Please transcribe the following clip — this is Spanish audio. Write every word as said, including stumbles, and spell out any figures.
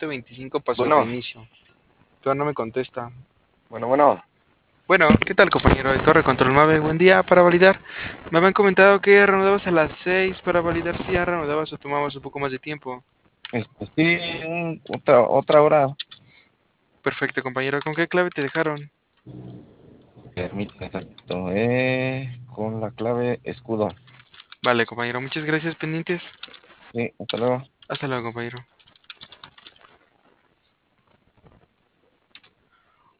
veinticinco para su Bueno, reinicio. Pero no me contesta. bueno, bueno. Bueno, ¿qué tal, compañero de Torre Control Mave? Buen día para validar. Me habían comentado que reanudabas a las seis para validar si ya reanudabas o tomabas un poco más de tiempo. Este, sí, un- otra, otra hora. Perfecto, compañero. ¿Con qué clave te dejaron? Permíteme tantito, eh, con la clave escudo. Vale, compañero. Muchas gracias, pendientes. Sí, hasta luego. Hasta luego, compañero.